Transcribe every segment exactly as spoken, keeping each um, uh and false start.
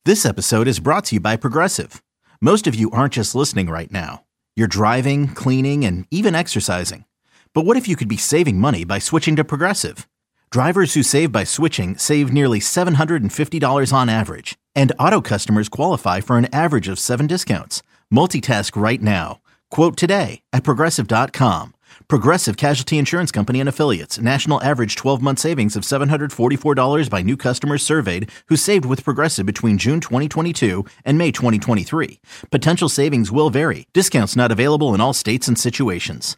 This episode is brought to you by Progressive. Most of you aren't just listening right now. You're driving, cleaning, and even exercising. But what if you could be saving money by switching to Progressive? Drivers who save by switching save nearly seven hundred fifty dollars on average. And auto customers qualify for an average of seven discounts. Multitask right now. Quote today at Progressive dot com. Progressive Casualty Insurance Company and Affiliates. National average twelve-month savings of seven hundred forty-four dollars by new customers surveyed who saved with Progressive between June twenty twenty-two and May twenty twenty-three. Potential savings will vary. Discounts not available in all states and situations.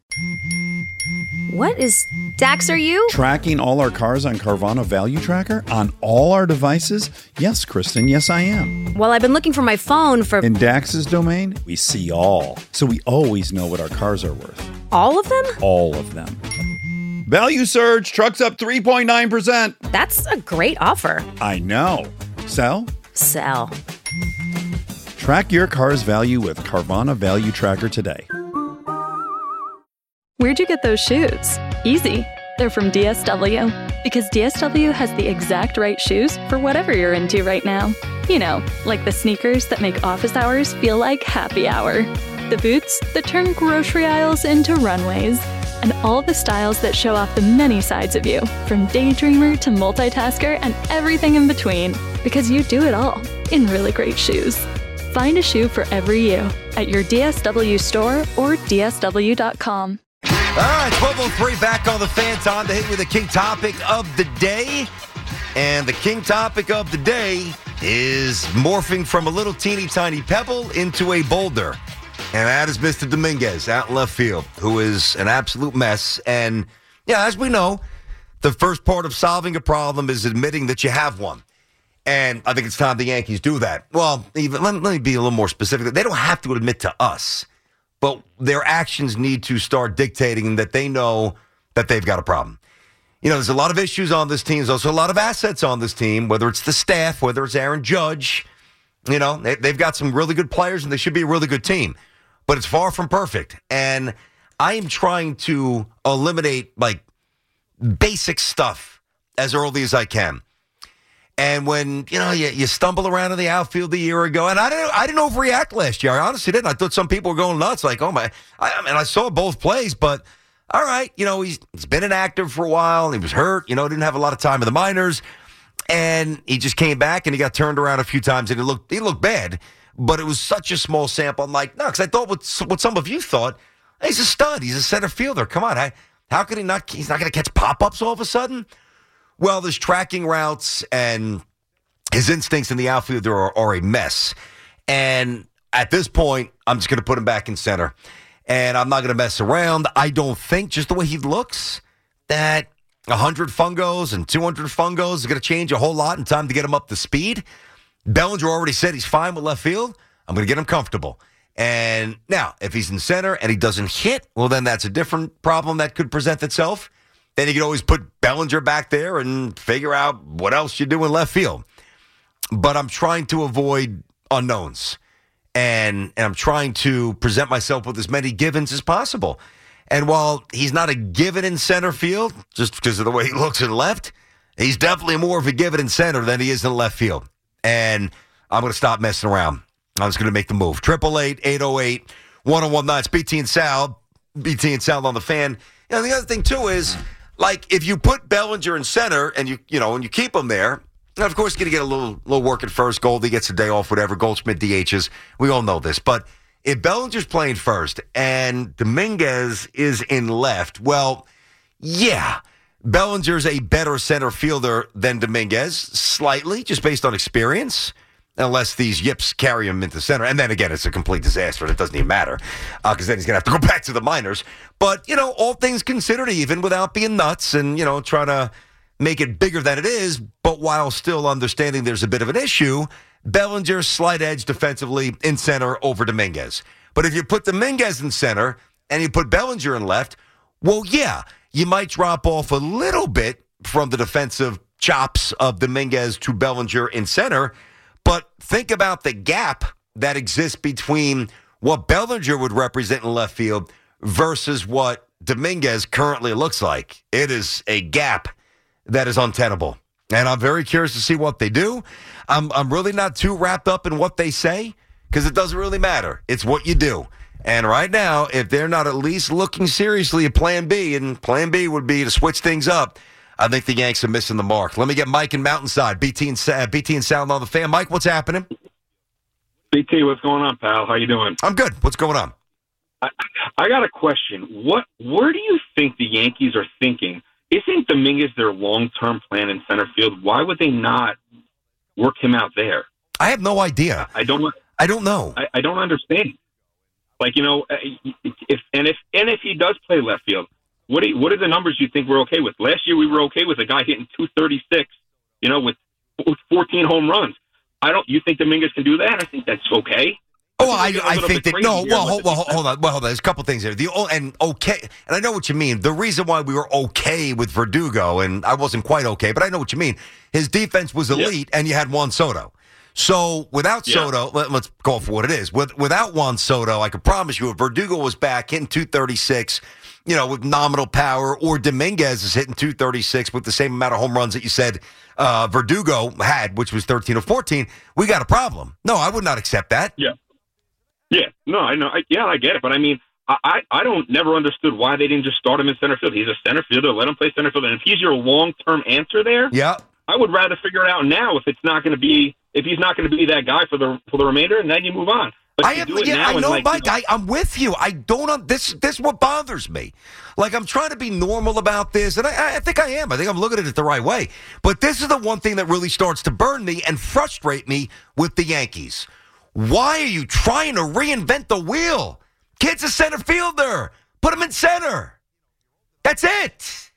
What is... Dax, are you? Tracking all our cars on Carvana Value Tracker on all our devices? Yes, Kristen, yes I am. Well, I've been looking for my phone for... In Dax's domain, we see all. So we always know what our cars are worth. All of them? All of them. Value surge, trucks up three point nine percent. That's a great offer. I know. Sell? Sell. Track your car's value with Carvana Value Tracker today. Where'd you get those shoes? Easy. They're from D S W. Because D S W has the exact right shoes for whatever you're into right now. You know, like the sneakers that make office hours feel like happy hour. The boots that turn grocery aisles into runways. And all the styles that show off the many sides of you, from daydreamer to multitasker and everything in between. Because you do it all in really great shoes. Find a shoe for every you at your D S W store or D S W dot com. All right, twelve oh three back on the Fan. Time to hit with the king topic of the day. And the king topic of the day is morphing from a little teeny tiny pebble into a boulder. And that is Mister Dominguez out in left field, who is an absolute mess. And, yeah, as we know, the first part of solving a problem is admitting that you have one. And I think it's time the Yankees do that. Well, even let, let me be a little more specific. They don't have to admit to us. But their actions need to start dictating that they know that they've got a problem. You know, there's a lot of issues on this team. There's also a lot of assets on this team, whether it's the staff, whether it's Aaron Judge. You know, they, they've got some really good players, and they should be a really good team. But it's far from perfect. And I am trying to eliminate, like, basic stuff as early as I can. And when, you know, you, you stumble around in the outfield a year ago, and I didn't I didn't overreact last year. I honestly didn't. I thought some people were going nuts, like, oh, my. I, I mean, I saw both plays, but all right, you know, he's, he's been inactive for a while. He was hurt, you know, didn't have a lot of time in the minors. And he just came back, and he got turned around a few times, and he looked, he looked bad. But it was such a small sample. I'm like, no, because I thought what, what some of you thought, he's a stud. He's a center fielder. Come on. How, how could he not? He's not going to catch pop-ups all of a sudden? Well, there's tracking routes, and his instincts in the outfield are, are a mess. And at this point, I'm just going to put him back in center. And I'm not going to mess around. I don't think, just the way he looks, that one hundred fungos and two hundred fungos is going to change a whole lot in time to get him up to speed. Bellinger already said he's fine with left field. I'm going to get him comfortable. And now, if he's in center and he doesn't hit, well, then that's a different problem that could present itself. Then you can always put Bellinger back there and figure out what else you do in left field. But I'm trying to avoid unknowns. And, and I'm trying to present myself with as many givens as possible. And while he's not a given in center field, just because of the way he looks in left, he's definitely more of a given in center than he is in left field. And I'm going to stop messing around. I'm just going to make the move. triple eight, eight oh eight, one oh one nine. It's B T and Sal. B T and Sal on the Fan. You know, the other thing, too, is, like, if you put Bellinger in center and you, you know, and you keep him there, and of course, you're going to get a little, little work at first. Goldie gets a day off, whatever. Goldschmidt D Hs. We all know this. But if Bellinger's playing first and Dominguez is in left, well, yeah, Bellinger's a better center fielder than Dominguez, slightly, just based on experience. Unless these yips carry him into center. And then again, it's a complete disaster. And it doesn't even matter. Because uh, then he's going to have to go back to the minors. But, you know, all things considered, even without being nuts and, you know, trying to make it bigger than it is, but while still understanding there's a bit of an issue, Bellinger's slight edge defensively in center over Dominguez. But if you put Dominguez in center and you put Bellinger in left, well, yeah, you might drop off a little bit from the defensive chops of Dominguez to Bellinger in center. But think about the gap that exists between what Bellinger would represent in left field versus what Dominguez currently looks like. It is a gap that is untenable. And I'm very curious to see what they do. I'm I'm really not too wrapped up in what they say because it doesn't really matter. It's what you do. And right now, if they're not at least looking seriously at Plan B, and Plan B would be to switch things up, I think the Yanks are missing the mark. Let me get Mike in Mountainside, B T and, uh, B T and Sound on the Fan. Mike, what's happening? B T, what's going on, pal? How you doing? I'm good. What's going on? I, I got a question. What? Where do you think the Yankees are thinking? Isn't Dominguez their long-term plan in center field? Why would they not work him out there? I have no idea. I don't. I don't know. I, I don't understand. Like, you know, if and if and if he does play left field, what do you, what are the numbers you think we're okay with? Last year we were okay with a guy hitting two thirty-six, you know, with fourteen home runs. I don't. You think Dominguez can do that? I think that's okay. Oh, I, I think that no. Well, hold, well, hold on. Well, hold on. There's a couple things there. The and okay, and I know what you mean. The reason why we were okay with Verdugo, and I wasn't quite okay, but I know what you mean. His defense was elite, yeah. And you had Juan Soto. So without yeah. Soto, let, let's go for what it is. With without Juan Soto, I can promise you, if Verdugo was back hitting two thirty-six, you know, with nominal power, or Dominguez is hitting two thirty-six with the same amount of home runs that you said uh, Verdugo had, which was thirteen or fourteen, we got a problem. No, I would not accept that. Yeah. Yeah, no, I know. I, yeah, I get it. But, I mean, I, I, I don't never understood why they didn't just start him in center field. He's a center fielder. Let him play center field. And if he's your long-term answer there, yeah, I would rather figure it out now if it's not going to be – if he's not going to be that guy for the for the remainder, and then you move on. But I am, yeah, I know, like, Mike. You know, I, I'm with you. I don't. This this is what bothers me. Like, I'm trying to be normal about this, and I, I think I am. I think I'm looking at it the right way. But this is the one thing that really starts to burn me and frustrate me with the Yankees. Why are you trying to reinvent the wheel? Kid's a center fielder. Put him in center. That's it.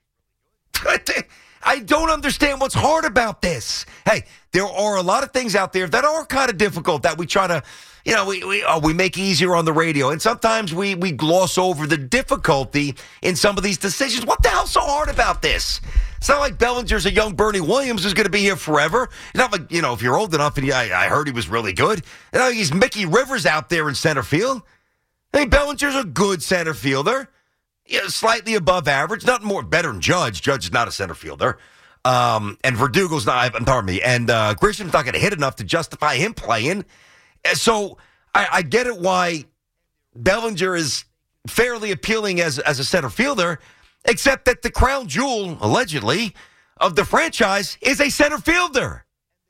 I don't understand what's hard about this. Hey, there are a lot of things out there that are kind of difficult that we try to, you know, we we, oh, we make easier on the radio. And sometimes we, we gloss over the difficulty in some of these decisions. What the hell's so hard about this? It's not like Bellinger's a young Bernie Williams who's going to be here forever. It's not like, you know, if you're old enough, and I, I heard he was really good. You know, he's Mickey Rivers out there in center field. I think Bellinger's a good center fielder. Yeah, slightly above average. Not more better than Judge. Judge is not a center fielder. Um, and Verdugo's not, pardon me, and uh, Grisham's not going to hit enough to justify him playing. So I, I get it why Bellinger is fairly appealing as, as a center fielder, except that the crown jewel, allegedly, of the franchise is a center fielder.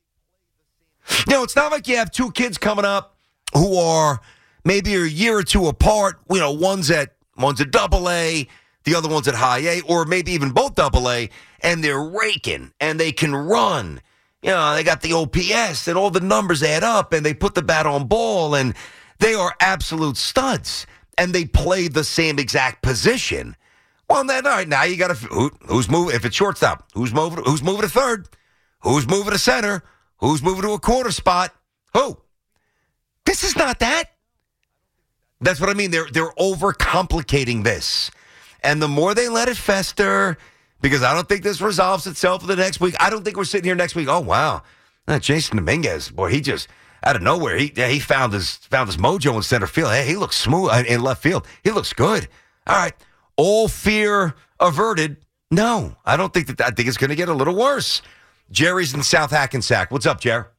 You know, it's not like you have two kids coming up who are maybe a year or two apart. You know, one's at one's at double A, the other one's at high A, or maybe even both double A, and they're raking and they can run. You know, they got the O P S and all the numbers add up, and they put the bat on ball, and they are absolute studs, and they play the same exact position. Well, then, all right, now you got to who, who's moving. If it's shortstop, who's moving? Who's moving to third? Who's moving to center? Who's moving to a corner spot? Who? This is not that. That's what I mean. They're they're overcomplicating this, and the more they let it fester, because I don't think this resolves itself in the next week. I don't think we're sitting here next week. Oh wow, uh, Jason Dominguez, boy, he just out of nowhere he yeah, he found his found his mojo in center field. Hey, he looks smooth in left field. He looks good. All right. All fear averted. No, I don't think that. I think it's going to get a little worse. Jerry's in South Hackensack. What's up, Jer?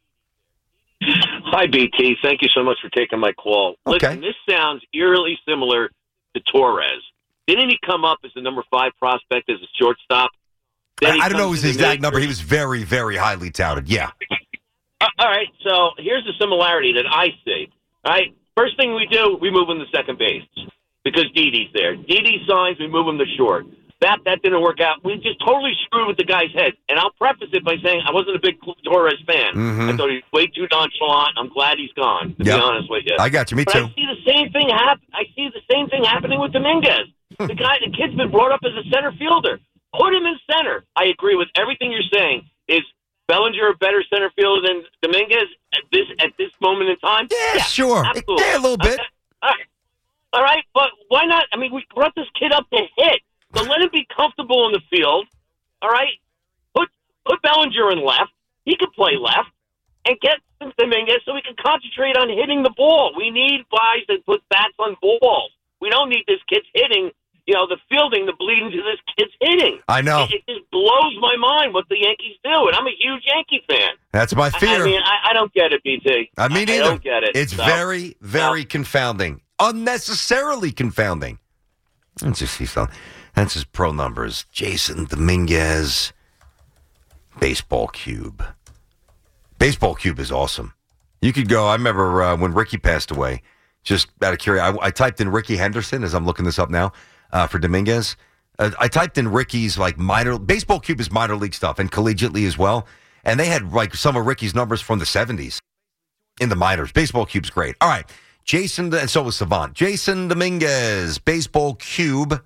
Hi, B T. Thank you so much for taking my call. Okay. Listen, this sounds eerily similar to Torres. Didn't he come up as the number five prospect as a shortstop? I, I don't know his exact number. He was very, very highly touted. Yeah. Uh, all right. So here's the similarity that I see. All right. First thing we do, we move him to second base. Because Didi's there. Didi signs, we move him to short. That that didn't work out. We just totally screwed with the guy's head. And I'll preface it by saying I wasn't a big Torres fan. Mm-hmm. I thought he was way too nonchalant. I'm glad he's gone, to yep. be honest with you. I got you. Me but too. I see the same thing happen. I see the same thing happening with Dominguez. the guy, the kid's been brought up as a center fielder. Put him in center. I agree with everything you're saying. Is Bellinger a better center fielder than Dominguez at this at this moment in time? Yeah, yeah sure. Absolutely. Yeah, a little bit. Okay. All right. All right, but why not? I mean, we brought this kid up to hit, so let him be comfortable in the field. All right, put put Bellinger in left. He could play left, and get Dominguez so we can concentrate on hitting the ball. We need guys that put bats on balls. We don't need this kid's hitting. You know, the fielding to bleed into this kid's hitting. I know. It, it just blows my mind what the Yankees do, and I'm a huge Yankee fan. That's my fear. I, I mean, I, I don't get it, B T. I mean, I, either. I don't get it. It's so. very, very no. confounding. Unnecessarily confounding. Let's just see something. That's his pro numbers. Jason Dominguez, Baseball Cube. Baseball Cube is awesome. You could go, I remember uh, when Ricky passed away, just out of curiosity, I, I typed in Ricky Henderson as I'm looking this up now uh, for Dominguez. Uh, I typed in Ricky's like minor, Baseball Cube is minor league stuff and collegiately as well. And they had like some of Ricky's numbers from the seventies in the minors. Baseball Cube's great. All right. Jason, and so was Savant. Jason Dominguez, Baseball Cube.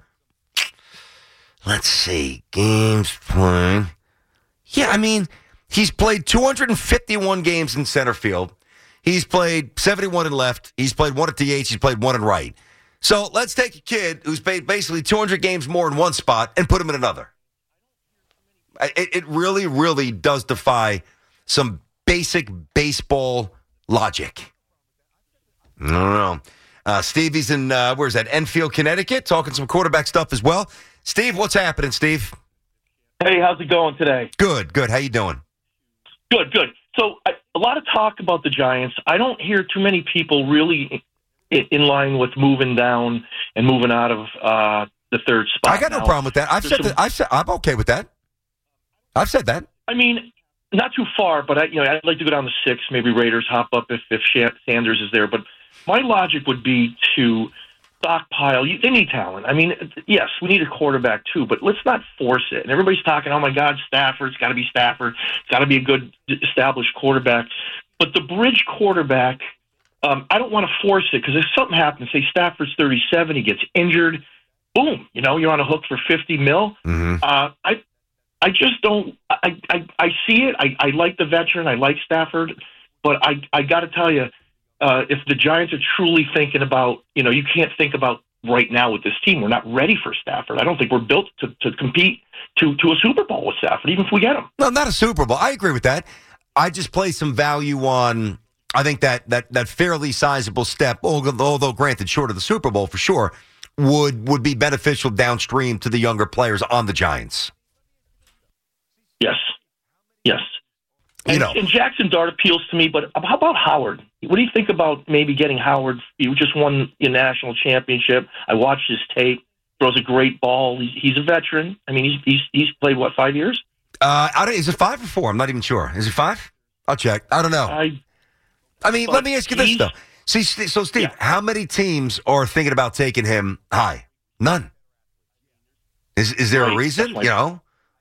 Let's see. Games played. Yeah, I mean, he's played two hundred fifty-one games in center field. He's played seventy-one in left. He's played one at D H. He's played one in right. So let's take a kid who's played basically two hundred games more in one spot and put him in another. It, it really, really does defy some basic baseball logic. I don't know. Uh, Stevie's in, uh, where's that, Enfield, Connecticut, talking some quarterback stuff as well. Steve, what's happening, Steve? Hey, how's it going today? Good, good. How you doing? Good, good. So I, a lot of talk about the Giants. I don't hear too many people really in, in line with moving down and moving out of uh, the third spot. I got no now. problem with that. I've There's said some, that. I've said I'm okay with that. I've said that. I mean, not too far, but I, you know, I'd like to go down to six. Maybe Raiders hop up if if Sanders is there. But my logic would be to stockpile. They need talent. I mean, yes, we need a quarterback too, but let's not force it. And everybody's talking, oh my God, Stafford's got to be Stafford. It's got to be a good established quarterback. But the bridge quarterback, um, I don't want to force it because if something happens, say Stafford's thirty-seven, he gets injured, boom, you know, you're on a hook for fifty mil. Mm-hmm. Uh, I. I just don't. I, I, I see it. I, I like the veteran. I like Stafford, but I I got to tell you, uh, if the Giants are truly thinking about, you know, you can't think about right now with this team. We're not ready for Stafford. I don't think we're built to, to compete to to a Super Bowl with Stafford, even if we get him. No, not a Super Bowl. I agree with that. I just place some value on. I think that that that fairly sizable step, although, although granted short of the Super Bowl for sure, would would be beneficial downstream to the younger players on the Giants. Yes, yes. You and, know. and Jackson Dart appeals to me, but how about Howard? What do you think about maybe getting Howard? He just won the national championship. I watched his tape. Throws a great ball. He's, he's a veteran. I mean, he's he's he's played what, five years? Uh, I don't, is it five or four? I'm not even sure. Is it five? I'll check. I don't know. I, I mean, let me ask you this though. See, so Steve, Yeah. how many teams are thinking about taking him high? None. Is is there Right. a reason? That's my- You know.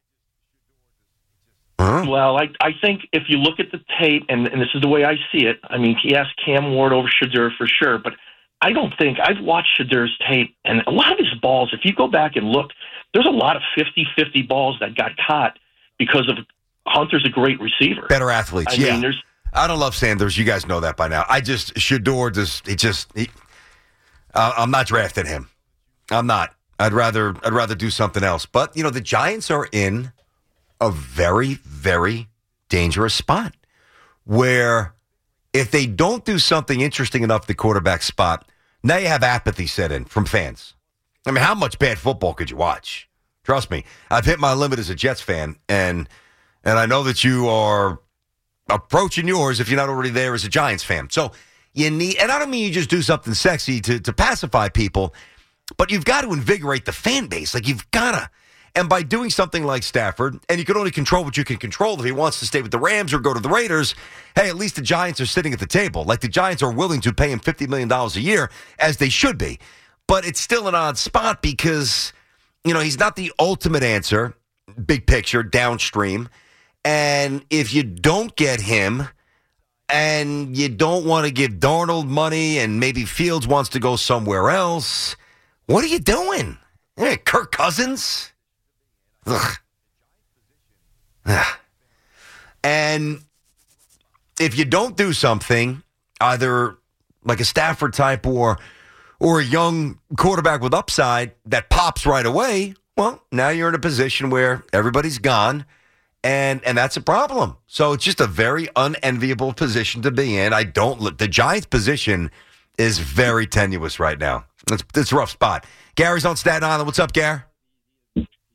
Huh? Well, I I think if you look at the tape, and, and this is the way I see it, I mean, he asked Cam Ward over Shadur for sure, but I don't think, I've watched Shadur's tape, and a lot of his balls, if you go back and look, there's a lot of fifty-fifty balls that got caught because of Hunter's a great receiver. Better athletes, I yeah. mean, there's I don't love Sanders. You guys know that by now. I just, Shador just, he just, he, uh, I'm not drafting him. I'm not. I'd rather, I'd rather do something else. But, you know, the Giants are in a very, very dangerous spot where if they don't do something interesting enough at the quarterback spot, now you have apathy set in from fans. I mean, how much bad football could you watch? Trust me, I've hit my limit as a Jets fan, and and I know that you are approaching yours if you're not already there as a Giants fan. So you need, and I don't mean you just do something sexy to, to pacify people, but you've got to invigorate the fan base. Like, you've got to. And by doing something like Stafford, and you can only control what you can control. If he wants to stay with the Rams or go to the Raiders, hey, at least the Giants are sitting at the table. Like, the Giants are willing to pay him fifty million dollars a year, as they should be. But it's still an odd spot because, you know, he's not the ultimate answer, big picture, downstream. And if you don't get him, and you don't want to give Darnold money, and maybe Fields wants to go somewhere else, what are you doing? Hey, Kirk Cousins? Ugh. Ugh. And if you don't do something, either like a Stafford type or or a young quarterback with upside that pops right away, well, now you're in a position where everybody's gone, and and that's a problem. So it's just a very unenviable position to be in. I don't look. The Giants' position is very tenuous right now. It's, it's a rough spot. Gary's on Staten Island. What's up, Gary?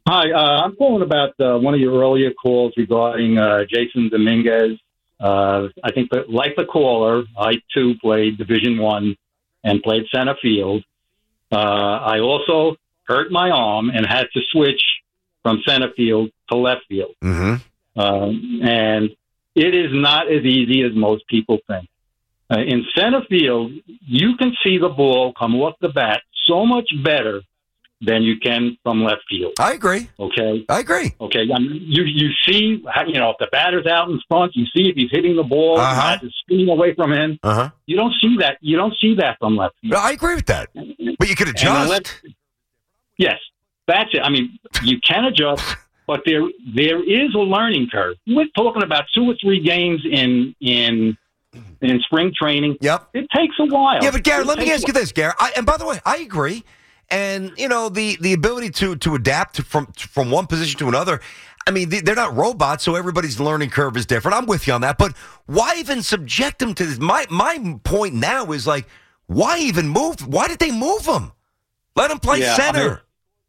Hi, uh, I'm calling about uh, one of your earlier calls regarding uh, Jason Dominguez. Uh, I think that, like the caller, I too played Division One and played center field. Uh, I also hurt my arm and had to switch from center field to left field. Mm-hmm. Um, and it is not as easy as most people think. Uh, in center field, you can see the ball come off the bat so much better than you can from left field. I agree. Okay. I agree. Okay. I mean, you you see, how, you know, if the batter's out in front, you see if he's hitting the ball, Uh-huh. the bat is spinning away from him. Uh-huh. You don't see that. You don't see that from left field. No, I agree with that. But you could And adjust. left- yes, that's it. I mean, you can adjust, but there there is a learning curve. We're talking about two or three games in in in spring training. Yep. It takes a while. Yeah, but Garrett, It let me takes ask a you this, Garrett. I, and by the way, I agree. And you know the the ability to to adapt to, from from one position to another. I mean, they- they're not robots, so everybody's learning curve is different. I'm with you on that. But why even subject them to this? My my point now is like, why even move? Why did they move them? Let them play Yeah, center.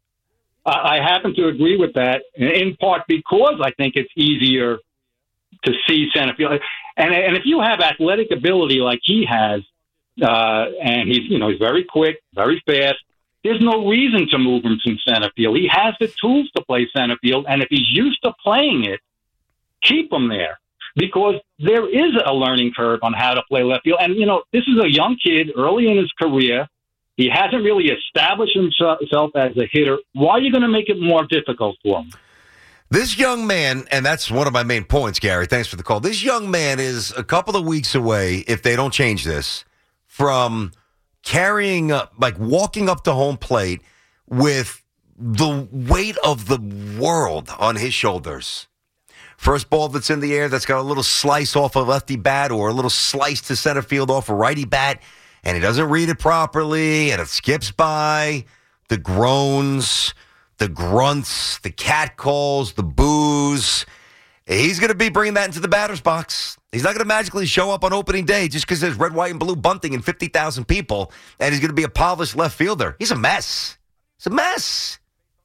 I, I happen to agree with that, in part because I think it's easier to see center field. And and if you have athletic ability like he has, uh, and he's you know he's very quick, very fast. There's no reason to move him to center field. He has the tools to play center field, and if he's used to playing it, keep him there because there is a learning curve on how to play left field. And, you know, this is a young kid early in his career. He hasn't really established himself as a hitter. Why are you going to make it more difficult for him? This young man, and that's one of my main points, Gary. Thanks for the call. This young man is a couple of weeks away, if they don't change this, from carrying up, like walking up to home plate with the weight of the world on his shoulders. First ball that's in the air that's got a little slice off a lefty bat or a little slice to center field off a righty bat, and he doesn't read it properly, and it skips by. The groans, the grunts, the cat calls, the boos. He's going to be bringing that into the batter's box. He's not going to magically show up on opening day just because there's red, white, and blue bunting and fifty thousand people, and he's going to be a polished left fielder. He's a mess. It's a mess.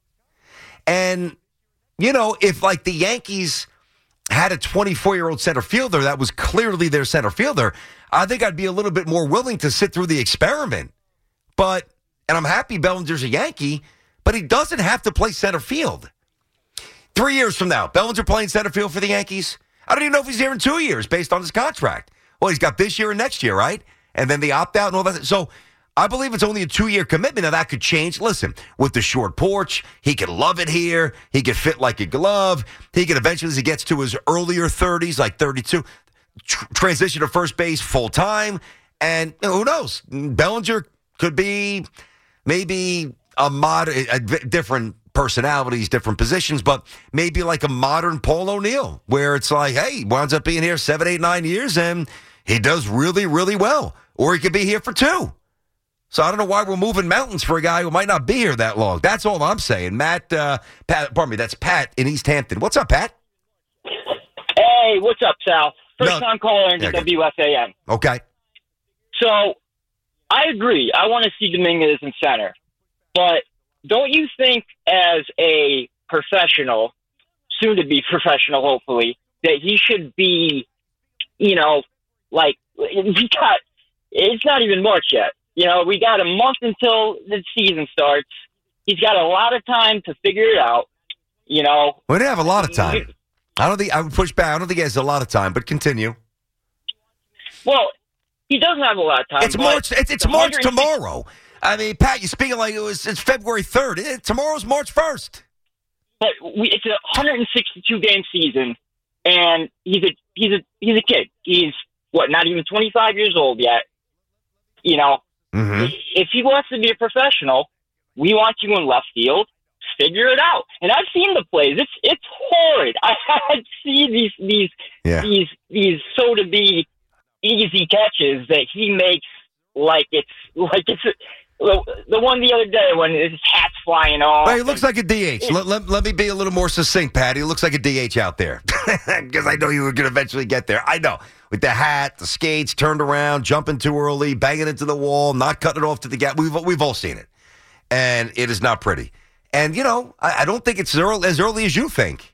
And, you know, if, like, the Yankees had a twenty-four-year-old center fielder that was clearly their center fielder, I think I'd be a little bit more willing to sit through the experiment. But, and I'm happy Bellinger's a Yankee, but he doesn't have to play center field. Three years from now, Bellinger playing center field for the Yankees? I don't even know if he's here in two years based on his contract. Well, he's got this year and next year, right? And then the opt-out and all that. So I believe it's only a two-year commitment. Now, that could change. Listen, with the short porch, he could love it here. He could fit like a glove. He could eventually, as he gets to his earlier thirties, like thirty-two, tr- transition to first base full-time. And you know, who knows? Bellinger could be maybe a, mod- a different personalities, different positions, but maybe like a modern Paul O'Neill, where it's like, hey, he winds up being here seven, eight, nine years, and he does really, really well. Or he could be here for two. So I don't know why we're moving mountains for a guy who might not be here that long. That's all I'm saying. Matt, uh, Pat, pardon me, that's Pat in East Hampton. What's up, Pat? Hey, what's up, Sal? First No. time caller into Yeah, good. W S A M. Okay. So, I agree. I want to see Dominguez in center. But don't you think as a professional, soon to be professional, hopefully, that he should be, you know, like, we got, it's not even March yet. You know, we got a month until the season starts. He's got a lot of time to figure it out, you know. We didn't have a lot of time. I don't think, I would push back. I don't think he has a lot of time, but continue. Well, he doesn't have a lot of time. It's but March, it's, it's the March one hundred sixty tomorrow. I mean, Pat, you're speaking like it was, it's February third. It, tomorrow's March first. But we, it's a one hundred sixty-two game season, and he's a he's a he's a kid. He's what, not even twenty-five years old yet. You know, Mm-hmm. if he wants to be a professional, we want you in left field. Figure it out. And I've seen the plays. It's it's horrid. I had seen these these Yeah. these these so to be easy catches that he makes like it's like it's. The, the one the other day when his hat's flying off. Well, he looks like a D H. Let, let, let me be a little more succinct, Pat. He looks like a D H out there. Because I know you were going to eventually get there. I know. With the hat, the skates, turned around, jumping too early, banging into the wall, not cutting it off to the gap. We've, we've all seen it. And it is not pretty. And, you know, I, I don't think it's early, as early as you think.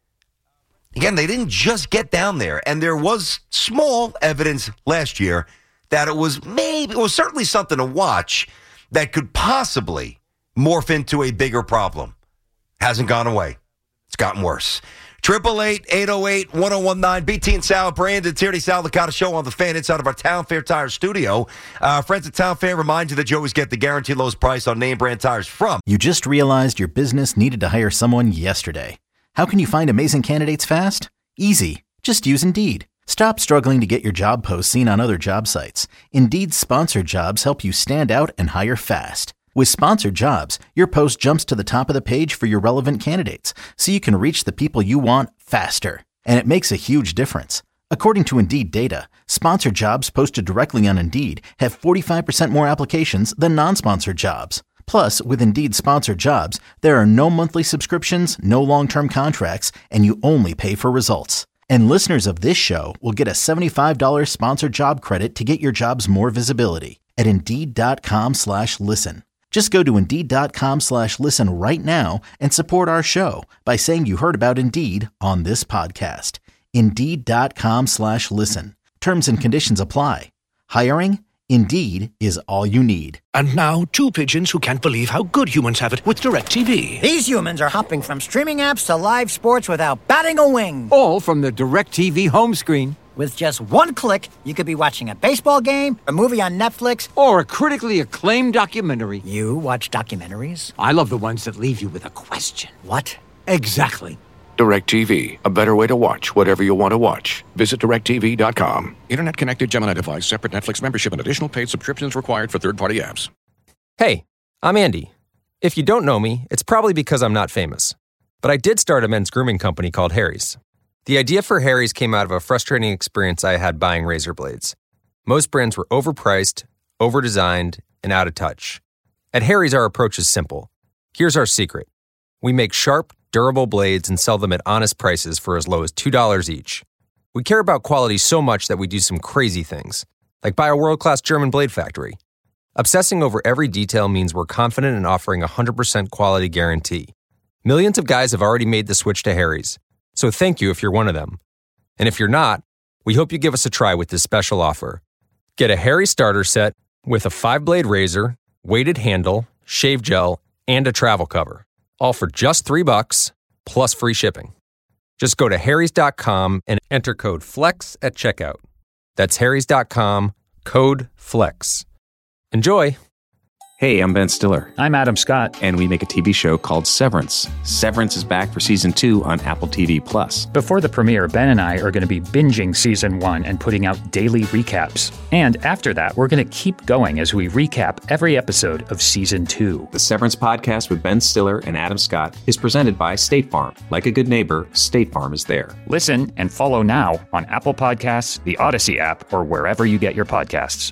Again, they didn't just get down there. And there was small evidence last year that it was maybe, it was certainly something to watch that could possibly morph into a bigger problem. Hasn't gone away. It's gotten worse. eight eight eight, eight oh eight, one oh one nine. B T and Sal, Brandon Tierney, Sal Licata Show on the Fan inside of our Town Fair Tire studio. Uh, friends at Town Fair remind you that you always get the guaranteed lowest price on name brand tires from. You just realized your business needed to hire someone yesterday. How can you find amazing candidates fast? Easy. Just use Indeed. Stop struggling to get your job posts seen on other job sites. Indeed's sponsored jobs help you stand out and hire fast. With sponsored jobs, your post jumps to the top of the page for your relevant candidates, so you can reach the people you want faster. And it makes a huge difference. According to Indeed data, sponsored jobs posted directly on Indeed have forty-five percent more applications than non-sponsored jobs. Plus, with Indeed sponsored jobs, there are no monthly subscriptions, no long-term contracts, and you only pay for results. And listeners of this show will get a seventy-five dollars sponsored job credit to get your jobs more visibility at Indeed.com slash listen. Just go to Indeed.com slash listen right now and support our show by saying you heard about Indeed on this podcast. Indeed.com slash listen. Terms and conditions apply. Hiring? Indeed is all you need. And now, two pigeons who can't believe how good humans have it with DirecTV. These humans are hopping from streaming apps to live sports without batting a wing. All from the DirecTV home screen. With just one click, you could be watching a baseball game, a movie on Netflix, or a critically acclaimed documentary. You watch documentaries? I love the ones that leave you with a question. What? Exactly. DirecTV, a better way to watch whatever you want to watch. Visit direct T V dot com. Internet connected Gemini device, separate Netflix membership, and additional paid subscriptions required for third-party apps. Hey, I'm Andy. If you don't know me, it's probably because I'm not famous. But I did start a men's grooming company called Harry's. The idea for Harry's came out of a frustrating experience I had buying razor blades. Most brands were overpriced, overdesigned, and out of touch. At Harry's, our approach is simple. Here's our secret. We make sharp, durable blades and sell them at honest prices for as low as two dollars each. We care about quality so much that we do some crazy things, like buy a world-class German blade factory. Obsessing over every detail means we're confident in offering a one hundred percent quality guarantee. Millions of guys have already made the switch to Harry's, so thank you if you're one of them. And if you're not, we hope you give us a try with this special offer. Get a Harry's starter set with a five-blade razor, weighted handle, shave gel, and a travel cover. All for just three bucks, plus free shipping. Just go to harrys dot com and enter code FLEX at checkout. That's harrys dot com, code FLEX. Enjoy! Hey, I'm Ben Stiller. I'm Adam Scott. And we make a T V show called Severance. Severance is back for season two on Apple T V Plus. Before the premiere, Ben and I are going to be binging season one and putting out daily recaps. And after that, we're going to keep going as we recap every episode of season two. The Severance podcast with Ben Stiller and Adam Scott is presented by State Farm. Like a good neighbor, State Farm is there. Listen and follow now on Apple Podcasts, the Odyssey app, or wherever you get your podcasts.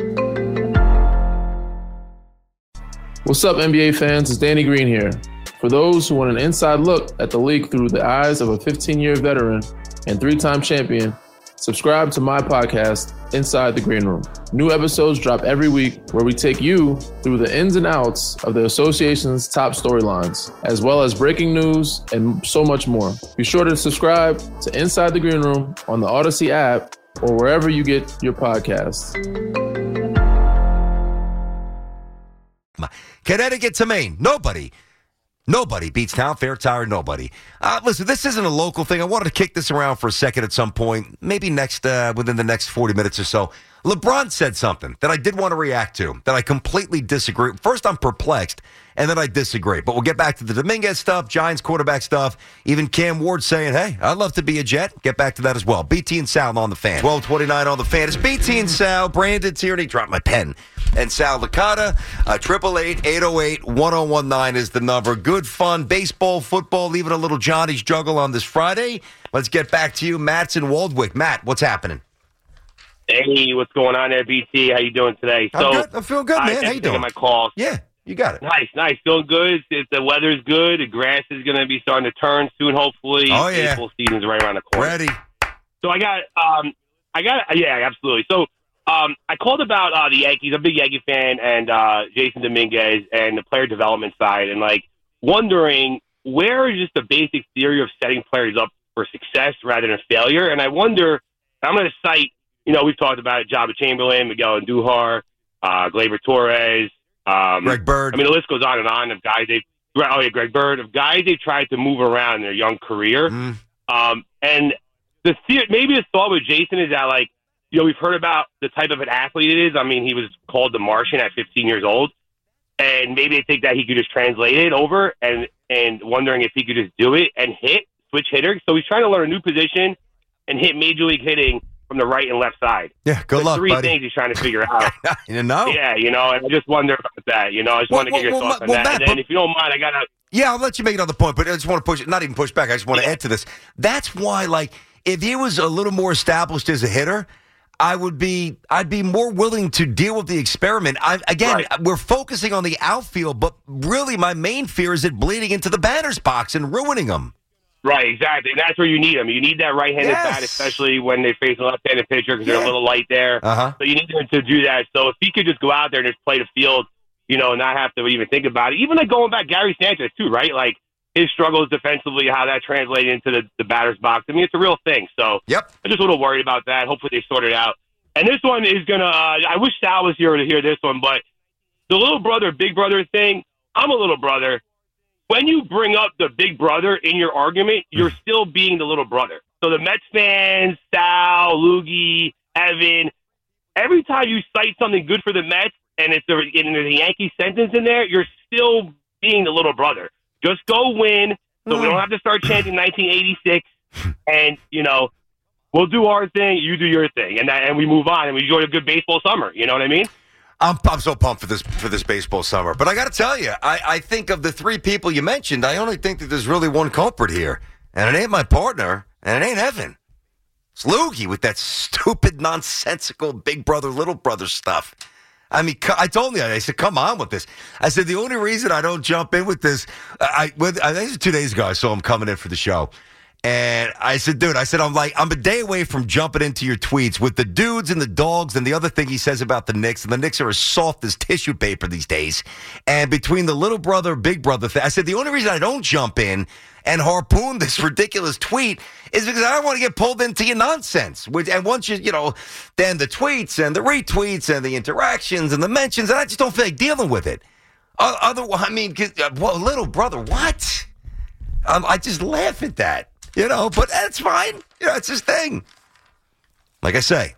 What's up, N B A fans? It's Danny Green here. For those who want an inside look at the league through the eyes of a fifteen-year veteran and three-time champion, subscribe to my podcast, Inside the Green Room. New episodes drop every week where we take you through the ins and outs of the association's top storylines, as well as breaking news and so much more. Be sure to subscribe to Inside the Green Room on the Odyssey app or wherever you get your podcasts. Connecticut to Maine. Nobody, nobody beats Town Fair Tire. Nobody. Uh, listen, this isn't a local thing. I wanted to kick this around for a second at some point, maybe next uh, within the next forty minutes or so. LeBron said something that I did want to react to, that I completely disagree. First, I'm perplexed, and then I disagree. But we'll get back to the Dominguez stuff, Giants quarterback stuff, even Cam Ward saying, hey, I'd love to be a Jet. Get back to that as well. B T and Sal on the Fan. twelve twenty-nine on the Fan. It's B T and Sal. Brandon Tierney. Dropped my pen. And Sal Licata. Triple eight, eight oh eight, one oh one nine is the number. Good fun. Baseball, football, even a little Johnny's juggle on this Friday. Let's get back to you. Matt's in Waldwick. Matt, what's happening? Hey, what's going on there, B T? How you doing today? I'm so, good. I feel good, man. How you doing? My call. Yeah, you got it. Nice, nice. Feeling good. If the weather's good, the grass is going to be starting to turn soon, hopefully. Oh, yeah. Baseball season's right around the corner. Ready. So I got, um, I got, yeah, absolutely. So um, I called about uh, the Yankees. I'm a big Yankee fan, and uh, Jason Dominguez and the player development side. And, like, wondering where is just the basic theory of setting players up for success rather than failure. And I wonder, I'm going to cite, you know, we've talked about it, Jabba Chamberlain, Miguel Andujar, uh, Gleyber Torres, um, Greg Bird. I mean, the list goes on and on of guys they, oh yeah, Greg Bird, of guys they tried to move around in their young career. Mm. Um, and the the maybe the thought with Jason is that, like, you know, we've heard about the type of an athlete it is. I mean, he was called the Martian at fifteen years old. And maybe they think that he could just translate it over and, and wondering if he could just do it and hit, switch hitter. So he's trying to learn a new position and hit major league hitting from the right and left side. Yeah, good There's luck, three buddy. things he's trying to figure out. You know? Yeah, you know, and I just wonder about that. You know, I just Well, want to get your well, thoughts well, on that. well, And Matt, then but- if you don't mind, I got to... Yeah, I'll let you make another point, but I just want to push, not even push back. I just want to add to this. That's why, like, if he was a little more established as a hitter, I would be, I'd be more willing to deal with the experiment. I, again, right. We're focusing on the outfield, but really my main fear is it bleeding into the batter's box and ruining them. Right, exactly. And that's where you need them. You need that right-handed Yes. bat, especially when they face a left-handed pitcher because Yeah. they're a little light there. Uh-huh. So you need them to do that. So if he could just go out there and just play the field, you know, not have to even think about it. Even like going back, Gary Sanchez too, right? Like his struggles defensively, how that translated into the, the batter's box. I mean, it's a real thing. So yep. I'm just a little worried about that. Hopefully they sort it out. And this one is going to, uh, I wish Sal was here to hear this one, but the little brother, big brother thing, I'm a little brother. When you bring up the big brother in your argument, you're still being the little brother. So the Mets fans, Sal, Loogie, Evan, every time you cite something good for the Mets and it's a, and there's a Yankee sentence in there, you're still being the little brother. Just go win so we don't have to start chanting nineteen eighty-six and, you know, we'll do our thing, you do your thing, and that, and we move on and we enjoy a good baseball summer. You know what I mean? I'm I'm so pumped for this for this baseball summer. But I got to tell you, I, I think of the three people you mentioned, I only think that there's really one culprit here, and it ain't my partner, and it ain't Evan. It's Loogie with that stupid, nonsensical big brother, little brother stuff. I mean, I told him, I said, come on with this. I said, the only reason I don't jump in with this, I, with, I think it was two days ago, I saw him coming in for the show. And I said, dude, I said, I'm like, I'm a day away from jumping into your tweets with the dudes and the dogs and the other thing he says about the Knicks. And the Knicks are as soft as tissue paper these days. And between the little brother, big brother thing, I said, the only reason I don't jump in and harpoon this ridiculous tweet is because I don't want to get pulled into your nonsense. Which, and once you, you know, then the tweets and the retweets and the interactions and the mentions, and I just don't feel like dealing with it. Otherwise, I mean, uh, well, little brother, what? Um, I just laugh at that. You know, but that's fine. You know, it's his thing. Like I say,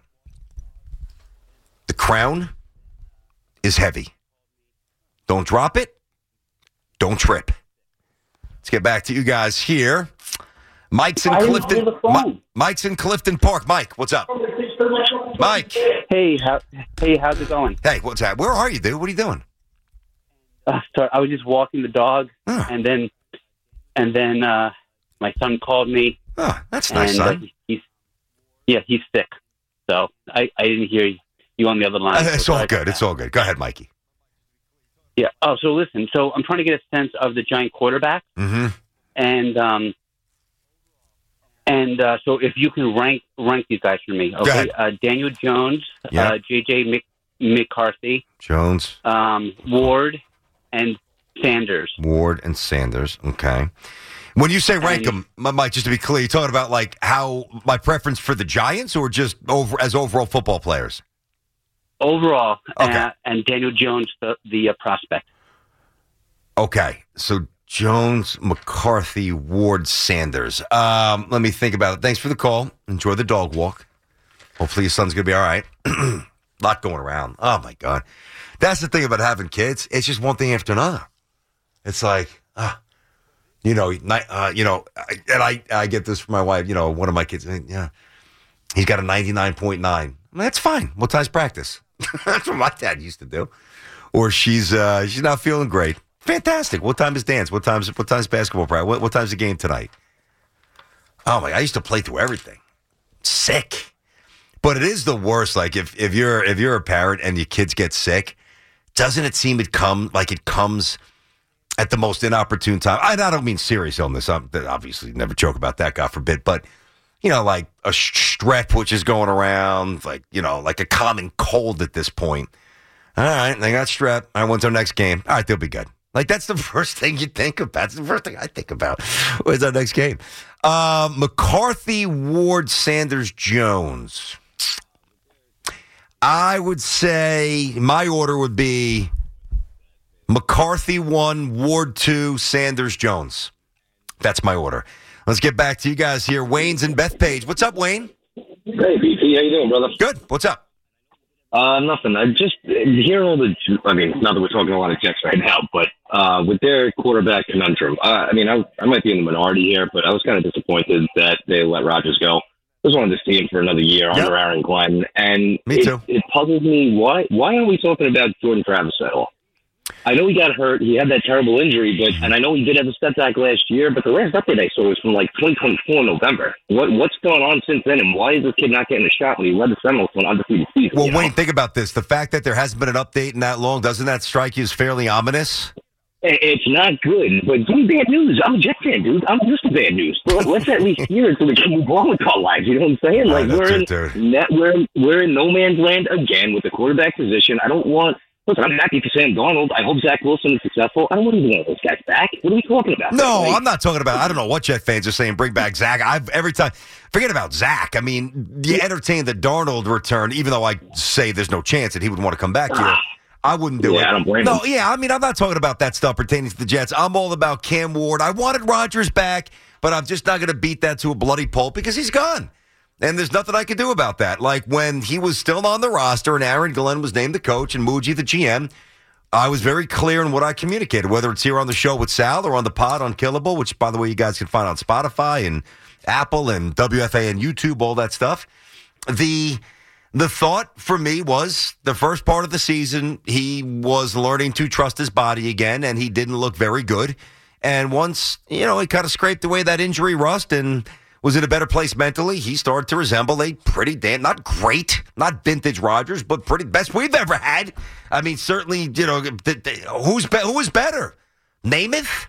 the crown is heavy. Don't drop it. Don't trip. Let's get back to you guys here. Mike's in I didn't Clifton. hear the phone. Mi- Mike's in Clifton Park. Mike, what's up? Mike. Hey, how, hey, how's it going? Hey, what's that? Where are you, dude? What are you doing? Uh, sorry, I was just walking the dog, and then, and then. uh My son called me. Oh, that's nice, and, son. Uh, he's, yeah, he's sick. So I, I didn't hear you on the other line. Uh, it's so all sorry good. about It's all good. Go ahead, Mikey. that. Yeah. Oh, so listen. So I'm trying to get a sense of the Giant quarterback, Mm-hmm. and um, and uh, so if you can rank rank these guys for me, Go okay? ahead. Uh, Daniel Jones, Yeah. uh, J J Mc, McCarthy, Jones, um, Ward, and Sanders. Ward, and Sanders. Okay. When you say rank them, Mike, just to be clear, you're talking about like how my preference for the Giants or just over as overall football players? Overall, Okay. uh, and Daniel Jones, the, the uh, prospect. Okay. So Jones, McCarthy, Ward, Sanders. Um, let me think about it. Thanks for the call. Enjoy the dog walk. Hopefully your son's going to be all right. A lot going around. Oh, my God. That's the thing about having kids. It's just one thing after another. It's like, ah. You know, uh, you know, and I, I get this from my wife. You know, one of my kids, yeah, he's got a ninety-nine point nine. That's fine. What time's practice? That's what my dad used to do. Or she's uh, she's not feeling great. Fantastic. What time is dance? What time's what time's basketball practice? What, what time's the game tonight? Oh my! I used to play through everything. Sick, but it is the worst. Like if if you're if you're a parent and your kids get sick, doesn't it seem it come like it comes at the most inopportune time? I, I don't mean serious illness. I'm obviously never joke about that, God forbid. But, you know, like a strep, which is going around, like, you know, like a common cold at this point. All right, they got strep. All right, when's our next game? All right, they'll be good. Like, that's the first thing you think about. That's the first thing I think about. Where's our next game? Uh, McCarthy, Ward, Sanders, Jones. I would say my order would be McCarthy one, Ward two, Sanders, Jones. That's my order. Let's get back to you guys here. Wayne's in Bethpage. What's up, Wayne? Hey, B T, how you doing, brother? Good. What's up? Uh, nothing. I just hearing all the. I mean, not that we're talking a lot of Jets right now, but uh, with their quarterback conundrum, uh, I mean, I, I might be in the minority here, but I was kind of disappointed that they let Rodgers go. I just wanted to see him for another year yep. under Aaron Glenn, and me it, too. It puzzles me why why aren't we talking about Jordan Travis at all? I know he got hurt. He had that terrible injury, but and I know he did have a step back last year. But the last update I saw was from like twenty twenty-four November. What what's going on since then? And why is this kid not getting a shot when he led the Seminoles to an undefeated season? Well, you know? Wayne, think about this: the fact that there hasn't been an update in that long, doesn't that strike you as fairly ominous? It's not good, but give me bad news. I'm a Jet fan, dude. I'm used to bad news. But let's at least hear it so we can move on with our lives. You know what I'm saying? Like oh, we're in it, net, we're we're in no man's land again with the quarterback position. I don't want. Listen, I'm happy for Sam Darnold. I hope Zach Wilson is successful. I don't want either one of those guys back. What are we talking about? No, like, I'm not talking about. I don't know what Jet fans are saying. Bring back Zach. I've every time. Forget about Zach. I mean, you entertain the Darnold return, even though I say there's no chance that he would want to come back here. I wouldn't do yeah, it. I don't blame no, him. yeah, I mean, I'm not talking about that stuff pertaining to the Jets. I'm all about Cam Ward. I wanted Rodgers back, but I'm just not going to beat that to a bloody pulp because he's gone. And there's nothing I can do about that. Like when he was still on the roster and Aaron Glenn was named the coach and Muji the G M, I was very clear in what I communicated, whether it's here on the show with Sal or on the pod on Killable, which, by the way, you guys can find on Spotify and Apple and W F A and YouTube, all that stuff. The... The thought for me was the first part of the season, he was learning to trust his body again, and he didn't look very good. And once, you know, he kind of scraped away that injury rust and was in a better place mentally, he started to resemble a pretty damn, not great, not vintage Rodgers, but pretty best we've ever had. I mean, certainly, you know, th- th- who's be- who is better? Namath?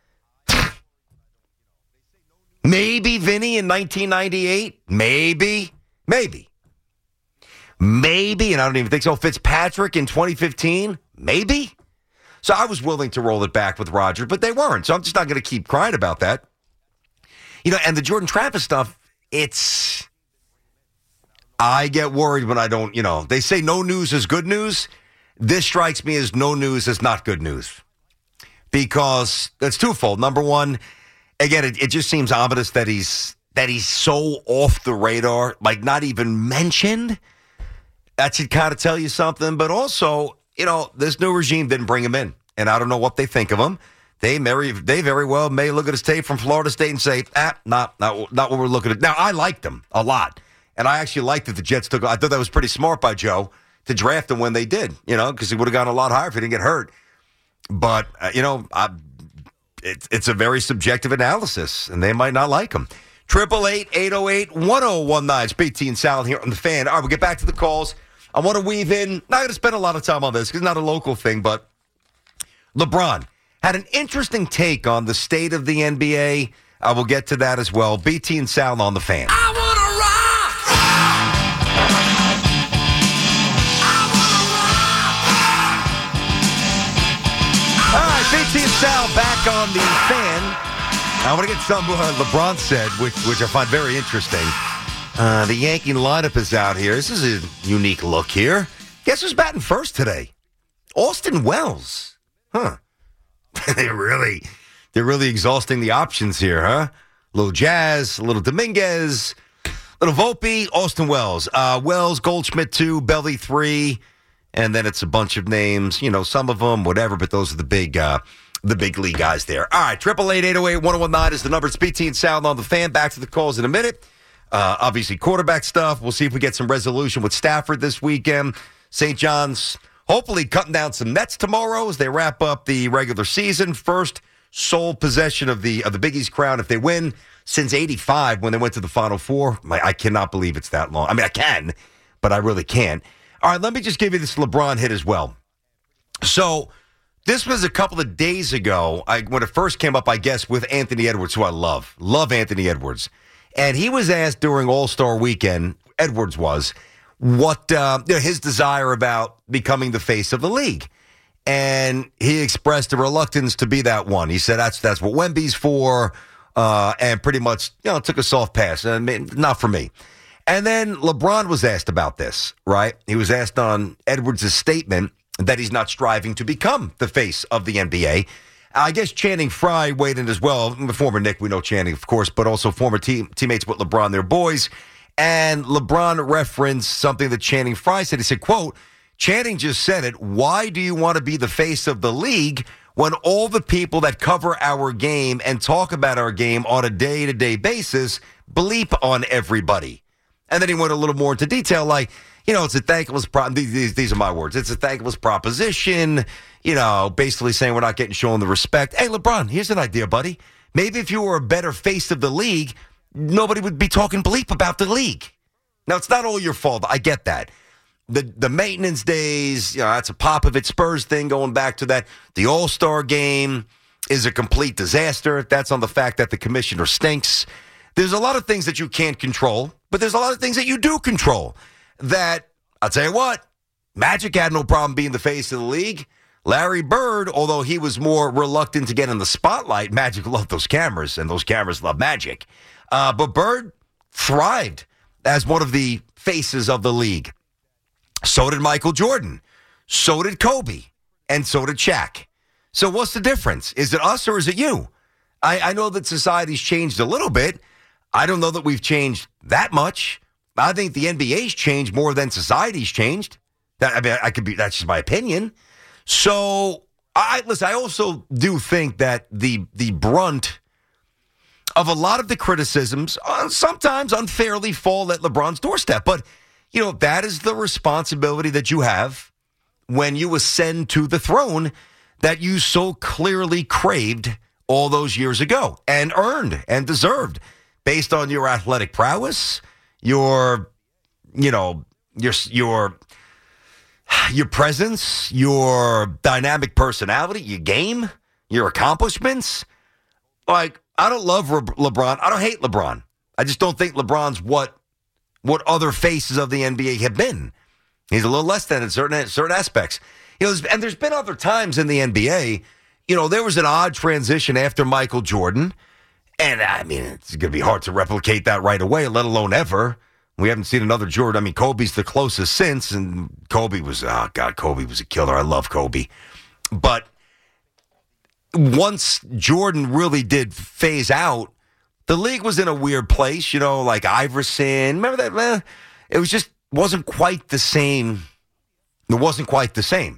Maybe Vinny in nineteen ninety-eight? Maybe. Maybe. Maybe, and I don't even think so, Fitzpatrick in twenty fifteen? Maybe. So I was willing to roll it back with Rodgers, but they weren't. So I'm just not going to keep crying about that. You know, and the Jordan Travis stuff, it's... I get worried when I don't, you know, they say no news is good news. This strikes me as no news is not good news. Because it's twofold. Number one, again, it, it just seems ominous that he's that he's so off the radar, like not even mentioned. That should kind of tell you something. But also, you know, this new regime didn't bring him in. And I don't know what they think of him. They very, they very well may look at his tape from Florida State and say, ah, not, not, not what we're looking at. Now, I liked him a lot. And I actually liked that the Jets took, I thought that was pretty smart by Joe to draft him when they did, you know, because he would have gone a lot higher if he didn't get hurt. But, uh, you know, I, it, it's a very subjective analysis, and they might not like him. Triple eight eight oh eight one oh one nine. It's B T and Sal here on the Fan. All right, we'll get back to the calls. I want to weave in. Not going to spend a lot of time on this because it's not a local thing, but LeBron had an interesting take on the state of the N B A. I will get to that as well. B T and Sal on the Fan. I want to rock. I All right, B T and Sal back on the Fan. I want to get some uh, LeBron said, which which I find very interesting. Uh, the Yankee lineup is out here. This is a unique look here. Guess who's batting first today? Austin Wells. Huh. they're really they're really exhausting the options here, huh? A little Jazz, a little Dominguez, a little Volpe, Austin Wells. Uh, Wells, Goldschmidt two, Belly three, and then it's a bunch of names. You know, some of them, whatever, but those are the big uh, the big league guys there. All right, triple eight eight oh eight one oh one nine is the number. It's B T and Sound on the Fan. Back to the calls in a minute. Uh, obviously, quarterback stuff. We'll see if we get some resolution with Stafford this weekend. Saint John's hopefully cutting down some nets tomorrow as they wrap up the regular season. First sole possession of the of the Big East crown if they win since eighty-five when they went to the Final Four. I cannot believe it's that long. I mean, I can, but I really can't. All right, let me just give you this LeBron hit as well. So this was a couple of days ago I, when it first came up, I guess, with Anthony Edwards, who I love. Love Anthony Edwards. And he was asked during All-Star Weekend, Edwards was, what uh, you know, his desire about becoming the face of the league. and he expressed a reluctance to be that one. He said that's that's what Wemby's for, uh, and pretty much you know took a soft pass. I mean, not for me. And then LeBron was asked about this, right? He was asked on Edwards' statement that he's not striving to become the face of the N B A. I guess Channing Frye weighed in as well. Former Knick, we know Channing, of course, but also former team, teammates with LeBron, their boys. And LeBron referenced something that Channing Frye said. He said, quote, Channing just said it. Why do you want to be the face of the league when all the people that cover our game and talk about our game on a day-to-day basis bleep on everybody? And then he went a little more into detail, like, you know, it's a thankless pro- these, these are my words. It's a thankless proposition, you know, basically saying we're not getting shown the respect. Hey, LeBron, here's an idea, buddy. Maybe if you were a better face of the league, nobody would be talking bleep about the league. Now, it's not all your fault. I get that. The the maintenance days, you know, that's a Popovich Spurs thing going back to that. The All-Star game is a complete disaster. That's on the fact that the commissioner stinks. There's a lot of things that you can't control, but there's a lot of things that you do control. That, I'll tell you what, Magic had no problem being the face of the league. Larry Bird, although he was more reluctant to get in the spotlight, Magic loved those cameras, and those cameras love Magic. Uh, but Bird thrived as one of the faces of the league. So did Michael Jordan. So did Kobe. And so did Shaq. So what's the difference? Is it us or is it you? I, I know that society's changed a little bit. I don't know that we've changed that much. I think the N B A's changed more than society's changed. That, I mean, I could be. That's just my opinion. So, I listen. I also do think that the the brunt of a lot of the criticisms uh, sometimes unfairly fall at LeBron's doorstep. But you know that is the responsibility that you have when you ascend to the throne that you so clearly craved all those years ago and earned and deserved based on your athletic prowess, your, you know, your your your presence, your dynamic personality, your game, your accomplishments. Like, I don't love Re- LeBron. I don't hate LeBron. I just don't think LeBron's what what other faces of the N B A have been. He's a little less than in certain certain aspects. You know, and there's been other times in the N B A. You know, there was an odd transition after Michael Jordan. And, I mean, it's going to be hard to replicate that right away, let alone ever. We haven't seen another Jordan. I mean, Kobe's the closest since, and Kobe was, oh, God, Kobe was a killer. I love Kobe. But once Jordan really did phase out, the league was in a weird place, you know, like Iverson. Remember that? Man? It was just wasn't quite the same. It wasn't quite the same.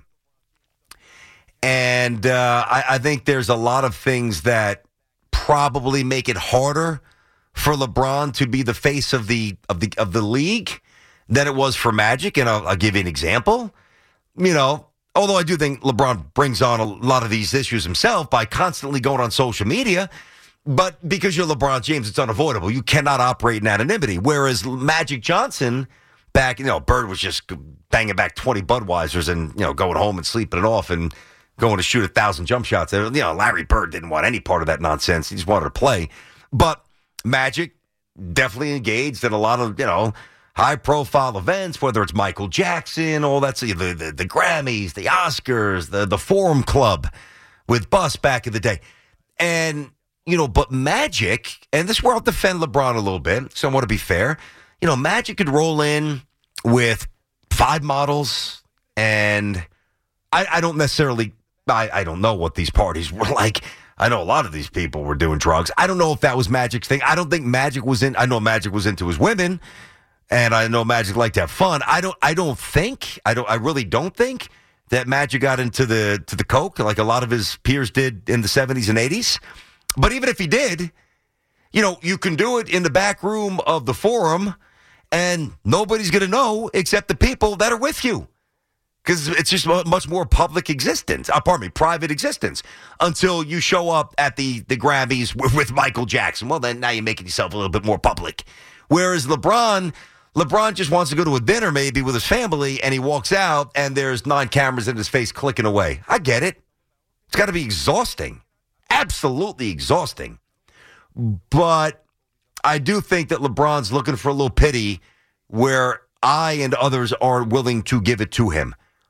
And uh, I, I think there's a lot of things that probably make it harder for LeBron to be the face of the of the of the league than it was for Magic. And I'll, I'll give you an example. You know, although I do think LeBron brings on a lot of these issues himself by constantly going on social media, but because you're LeBron James, it's unavoidable. You cannot operate in anonymity. Whereas Magic Johnson, back, you know, Bird was just banging back twenty Budweisers and, you know, going home and sleeping it off and going to shoot a thousand jump shots. You know, Larry Bird didn't want any part of that nonsense. He just wanted to play. But Magic definitely engaged in a lot of, you know, high-profile events, whether it's Michael Jackson, all that, the, the, the Grammys, the Oscars, the, the Forum Club with Bus back in the day. And, you know, but Magic, and this is where I'll defend LeBron a little bit, so I want to be fair. You know, Magic could roll in with five models, and I, I don't necessarily... I, I don't know what these parties were like. I know a lot of these people were doing drugs. I don't know if that was Magic's thing. I don't think Magic was in. I know Magic was into his women, and I know Magic liked to have fun. I don't. I don't think. I don't. I really don't think that Magic got into the to the coke like a lot of his peers did in the seventies and eighties. But even if he did, you know, you can do it in the back room of the Forum, and nobody's going to know except the people that are with you. Because it's just a much more public existence, uh, pardon me, private existence, until you show up at the, the Grammys with, with Michael Jackson. Well, then now you're making yourself a little bit more public. Whereas LeBron, LeBron just wants to go to a dinner maybe with his family, and he walks out, and there's nine cameras in his face clicking away. I get it. It's got to be exhausting. Absolutely exhausting. But I do think that LeBron's looking for a little pity where I and others aren't willing to give it to him.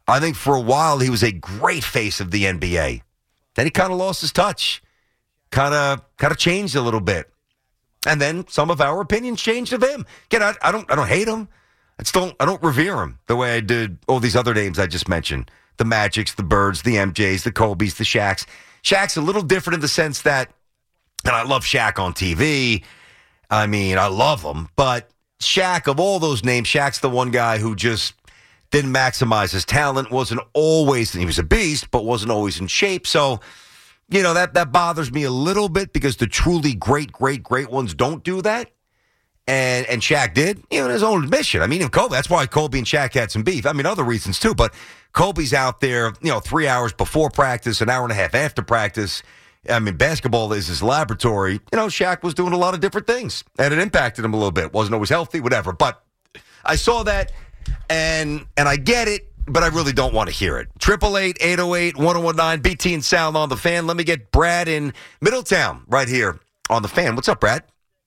I think for a while he was a great face of the N B A. Then he kind of lost his touch, kind of kind of changed a little bit, and then some of our opinions changed of him. Again, I, I don't I don't hate him. I just don't I don't revere him the way I did all these other names I just mentioned: the Magics, the Birds, the M Js, the Kobe's, the Shaqs. Shaq's a little different in the sense that, and I love Shaq on T V. I mean, I love him, but Shaq, of all those names, Shaq's the one guy who just didn't maximize his talent, wasn't always, he was a beast, but wasn't always in shape. So, you know, that, that bothers me a little bit because the truly great, great, great ones don't do that. And and Shaq did, you know, in his own admission. I mean, if Kobe, that's why Kobe and Shaq had some beef. I mean, other reasons too, but Kobe's out there, you know, three hours before practice, an hour and a half after practice. I mean, basketball is his laboratory. You know, Shaq was doing a lot of different things, and it impacted him a little bit. Wasn't always healthy, whatever. But I saw that, and and I get it, but I really don't want to hear it. Triple eight eight oh eight one oh one nine B T and Sal on the Fan. Let me get Brad in Middletown right here on the Fan. What's up, Brad?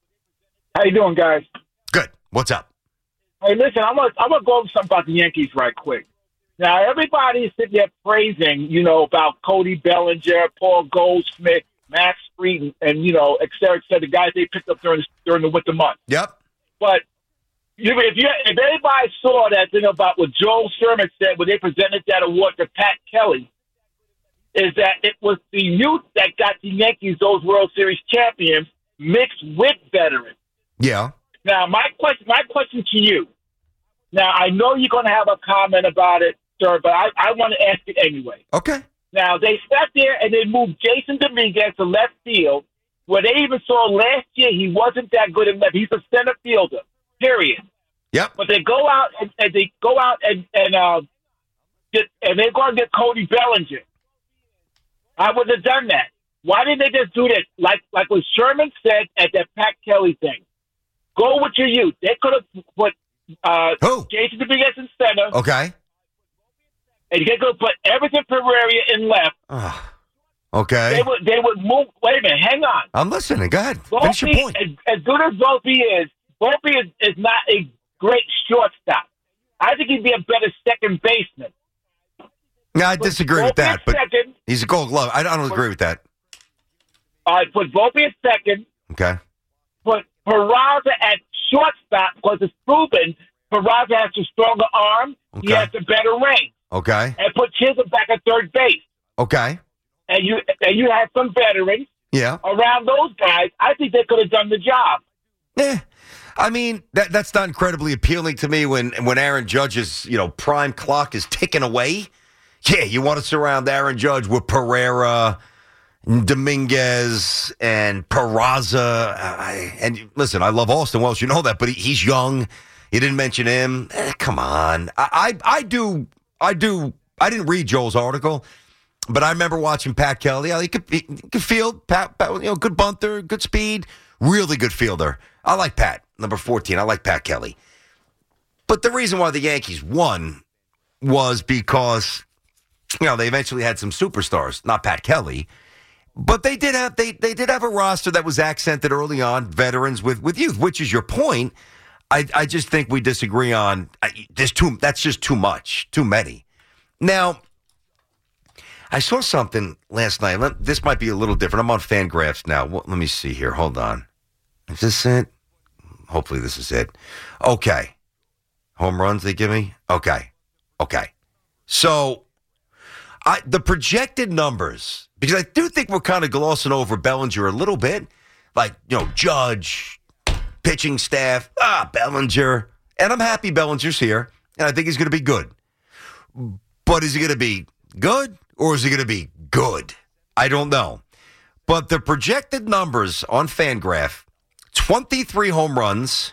How you doing, guys? Good. What's up? Hey, listen, I'm gonna I'm gonna go over something about the Yankees right quick. Now, everybody's sitting there praising, you know, about Cody Bellinger, Paul Goldschmidt, Max Fried, and, and you know, et cetera, et cetera, the guys they picked up during during the winter months. Yep. But you, if you if anybody saw that thing about what Joel Sherman said when they presented that award to Pat Kelly, is that it was the youth that got the Yankees those World Series champions mixed with veterans. Yeah. Now, my question, my question to you. Now, I know you're going to have a comment about it, sir, but I, I want to ask it anyway. Okay. Now, they sat there and they moved Jason Dominguez to left field, where they even saw last year he wasn't that good in left. He's a center fielder, period. Yep. But they go out and, and they go out and and uh, get, and they're going to get Cody Bellinger. I would have done that. Why didn't they just do this? Like like what Sherman said at that Pat Kelly thing. Go with your youth. They could have put uh, Who? Jason Dominguez in center. Okay. And they could put Everton Pereira in left. Oh, okay. They would they would move. Wait a minute. Hang on. I'm listening. Go ahead. Finish your Volpe, point. as, as good as Volpe is, Volpe is, is not a great shortstop. I think he'd be a better second baseman. No, I disagree with that, but second, he's a gold glove. I don't agree with that. All right, put Volpe at second. Okay. Put Peraza at shortstop because it's proven Peraza has a stronger arm. Okay. He has a better range. Okay. And put Chisholm back at third base. Okay. And you and you have some veterans Yeah. around those guys. I think they could have done the job. Yeah. I mean, that that's not incredibly appealing to me when, when Aaron Judge's, you know, prime clock is ticking away. Yeah, you want to surround Aaron Judge with Pereira, Dominguez, and Peraza. I, and listen, I love Austin Wells. You know that, but he, he's young. You didn't mention him. Eh, come on. I, I I do I do I didn't read Joel's article, but I remember watching Pat Kelly. He could he could field, Pat, Pat, you know, good bunter, good speed, really good fielder. I like Pat, number fourteen. I like Pat Kelly. But the reason why the Yankees won was because, you know, they eventually had some superstars, not Pat Kelly, but they did have they they did have a roster that was accented early on, veterans with with youth, which is your point. I I just think we disagree on I, there's too that's just too much, too many. Now, I saw something last night. Let, this might be a little different. I'm on Fangraphs now. Well, let me see here. Hold on. Is this it? Hopefully this is it. Okay. Home runs they give me? Okay. Okay. So, I, the projected numbers, because I do think we're kind of glossing over Bellinger a little bit. Like, you know, Judge, pitching staff, ah, Bellinger. And I'm happy Bellinger's here, and I think he's going to be good. But is he going to be good, or is he going to be good? I don't know. But the projected numbers on Fangraph, twenty-three home runs,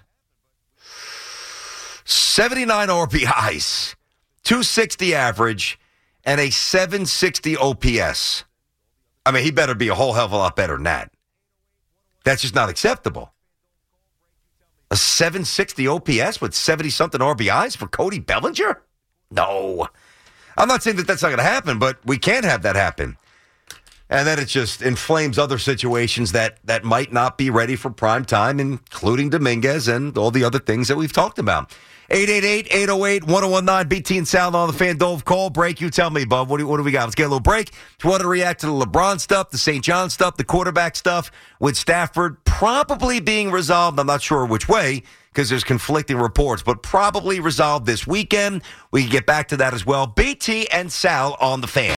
seventy-nine R B Is, two sixty average, and a seven sixty O P S. I mean, he better be a whole hell of a lot better than that. That's just not acceptable. A seven sixty O P S with seventy-something R B Is for Cody Bellinger? No. I'm not saying that that's not going to happen, but we can't have that happen. And then it just inflames other situations that, that might not be ready for prime time, including Dominguez and all the other things that we've talked about. eight eight eight, eight oh eight, one oh one nine. B T and Sal on the Fan. Dove call. Break. You tell me, Bub. What do, what do we got? Let's get a little break. If you want to react to the LeBron stuff, the Saint John stuff, the quarterback stuff with Stafford probably being resolved. I'm not sure which way because there's conflicting reports, but probably resolved this weekend. We can get back to that as well. B T and Sal on the Fan.